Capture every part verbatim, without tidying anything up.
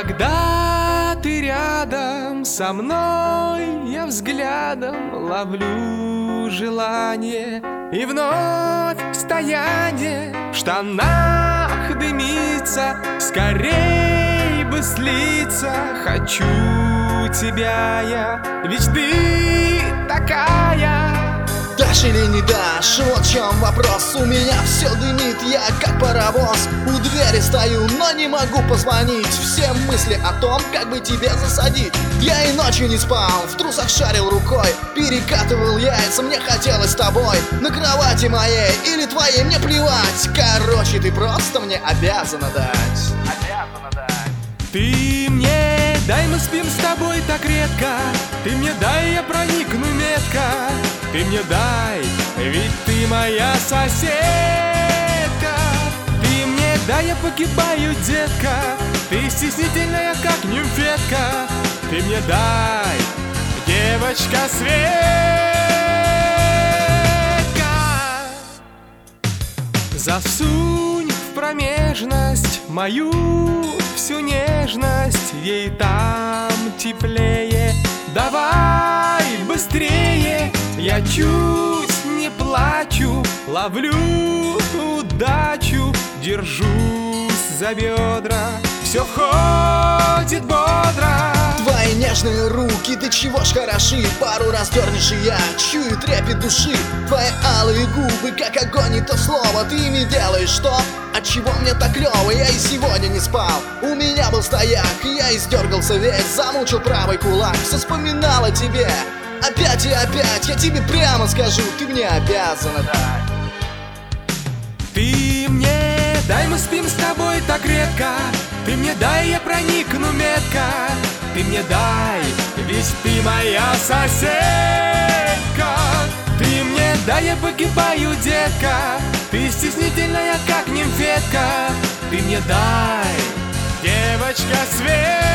Когда ты рядом со мной, я взглядом ловлю желание, и вновь стояние в штанах дымится. Скорей бы слиться хочу тебя я, ведь ты такая. Дашь или не дашь, вот в чем вопрос. У меня все дымит, я как паровоз. У двери стою, но не могу позвонить. Все мысли о том, как бы тебе засадить. Я и ночью не спал, в трусах шарил рукой, перекатывал яйца, мне хотелось с тобой. На кровати моей или твоей, мне плевать. Короче, ты просто мне обязана дать. Обязана дать. Ты мне дай, мы спим с тобой так редко. Ты мне дай, я проникну метко. Ты мне дай, ведь ты моя соседка. Ты мне дай, я погибаю, детка. Ты стеснительная, как нимфетка. Ты мне дай, девочка Светка. Засунь в промежность мою всю нежность, ей там теплее. Давай быстрее, я чуть не плачу, ловлю удачу, держусь за бедра, все ходит бодро. Твои нежные руки, ты чего ж хороши. Пару раз дернешь, и я чую трепет души. Твои алые губы, как огонь, и то слово. Ты ими делаешь то, от чего мне так клево. Я и сегодня не спал, у меня был стояк, и я издергался весь, замучил правый кулак. Все вспоминал о тебе, опять и опять. Я тебе прямо скажу, ты мне обязана дать. Ты мне дай, мы спим с тобой так редко. Ты мне дай, я проникну метко. Ты мне дай, ведь ты моя соседка. Ты мне дай, я погибаю, детка. Ты стеснительная, как нимфетка. Ты мне дай, девочка Светка.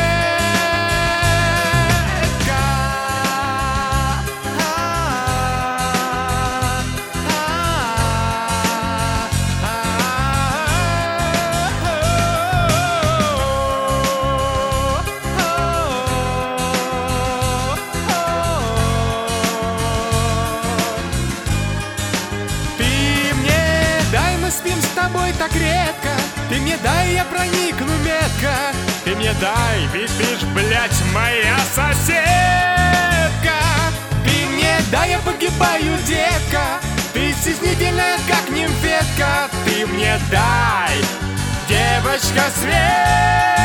Спим с тобой так редко. Ты мне дай, я проникну метко. Ты мне дай, ведь ты ж, блядь, моя соседка. Ты мне дай, я погибаю, детка. Ты стеснительная, как нимфетка. Ты мне дай, девочка Свет.